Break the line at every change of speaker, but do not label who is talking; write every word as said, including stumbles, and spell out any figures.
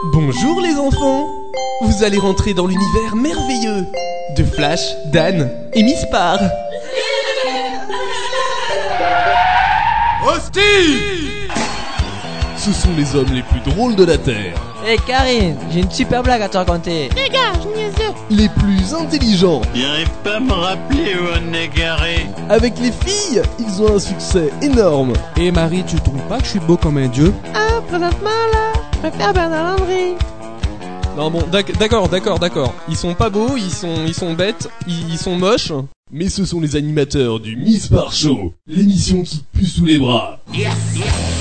Bonjour les enfants. Vous allez rentrer dans l'univers merveilleux de Flash, Dan et Miss Parr.
Hostie! Ce sont les hommes les plus drôles de la Terre.
Hé hey Karine, j'ai une super blague à te raconter.
Les gars, je niaiseux.
Les plus intelligents.
J'arrive pas à me rappeler où on est garé.
Avec les filles, ils ont un succès énorme.
Et Marie, tu trouves pas que je suis beau comme un dieu?
Ah, présentement là, je préfère Bernard Landry.
Non bon, d'accord, d'accord, d'accord. Ils sont pas beaux, ils sont, ils sont bêtes, ils, ils sont moches.
Mais ce sont les animateurs du Miss Parr Show, l'émission qui pue sous les bras.
Yes, yes.